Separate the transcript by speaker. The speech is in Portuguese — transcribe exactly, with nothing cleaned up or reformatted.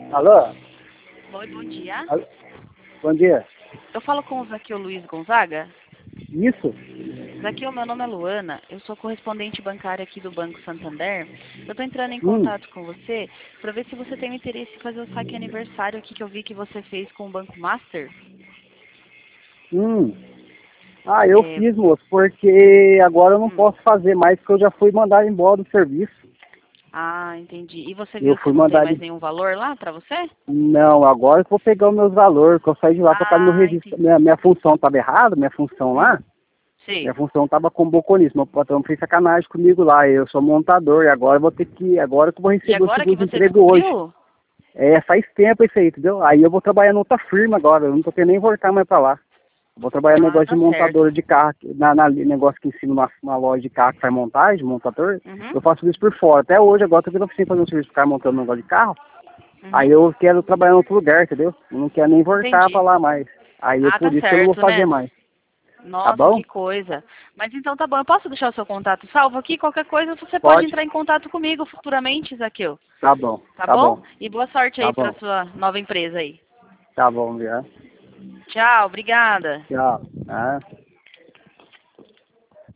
Speaker 1: Alô?
Speaker 2: Oi, bom dia.
Speaker 1: Alô? Bom dia.
Speaker 2: Eu falo com o Zaqueu Luiz Gonzaga.
Speaker 1: Isso?
Speaker 2: Zaqueu, meu nome é Luana, eu sou correspondente bancária aqui do Banco Santander. Eu estou entrando em
Speaker 1: Hum,
Speaker 2: contato com você para ver se você tem interesse em fazer o saque aniversário aqui que eu vi que você fez com o Banco Master.
Speaker 1: hum. Ah, eu
Speaker 2: É,
Speaker 1: fiz, moço, porque agora eu não
Speaker 2: hum.
Speaker 1: posso fazer mais, porque eu já fui mandado embora do serviço.
Speaker 2: Ah, entendi. E você
Speaker 1: Eu
Speaker 2: viu que
Speaker 1: fui
Speaker 2: não tem
Speaker 1: mandado...
Speaker 2: mais
Speaker 1: em-
Speaker 2: nenhum valor lá para você?
Speaker 1: Não, agora eu vou pegar os meus valores, que eu saí de lá por causa do meu
Speaker 2: Ah,
Speaker 1: registro.
Speaker 2: entendi.
Speaker 1: Minha, minha função estava errada, minha função lá.
Speaker 2: Hum, sim.
Speaker 1: Minha função estava como balconista. Meu patrão fez sacanagem comigo lá. Eu sou montador e agora eu vou ter que... Agora que eu vou
Speaker 2: E
Speaker 1: receber o
Speaker 2: agora que você
Speaker 1: seguro-desemprego hoje.
Speaker 2: descobriu?
Speaker 1: É, faz tempo isso aí, entendeu? Aí eu vou trabalhar noutra firma agora. Eu não tô querendo nem voltar mais pra lá. Vou trabalhar no
Speaker 2: Ah,
Speaker 1: negócio de
Speaker 2: tá certo.
Speaker 1: montadora de carro, na, na negócio que ensina uma, uma loja de carro que faz montagem, montador.
Speaker 2: Uhum,
Speaker 1: Eu faço isso por fora. Até hoje, agora, eu tô vendo oficina fazer um serviço de carro montando um negócio de carro. Aí
Speaker 2: uhum.
Speaker 1: eu quero trabalhar em outro lugar, entendeu? Eu não quero nem voltar pra
Speaker 2: Entendi.
Speaker 1: lá mais. Aí eu,
Speaker 2: Ah,
Speaker 1: por
Speaker 2: tá
Speaker 1: isso que eu não vou
Speaker 2: certo,
Speaker 1: fazer
Speaker 2: né?
Speaker 1: mais. Tá
Speaker 2: Nossa,
Speaker 1: bom?
Speaker 2: que coisa. Mas então tá bom, eu posso deixar o seu contato salvo aqui? Qualquer coisa você pode
Speaker 1: Pode?
Speaker 2: entrar em contato comigo futuramente, Zaqueu.
Speaker 1: Tá bom,
Speaker 2: Tá
Speaker 1: tá
Speaker 2: bom?
Speaker 1: bom,
Speaker 2: E boa sorte
Speaker 1: tá
Speaker 2: aí pra
Speaker 1: bom,
Speaker 2: sua nova empresa aí.
Speaker 1: tá bom, já.
Speaker 2: Tchau, obrigada.
Speaker 1: Tchau. Ah.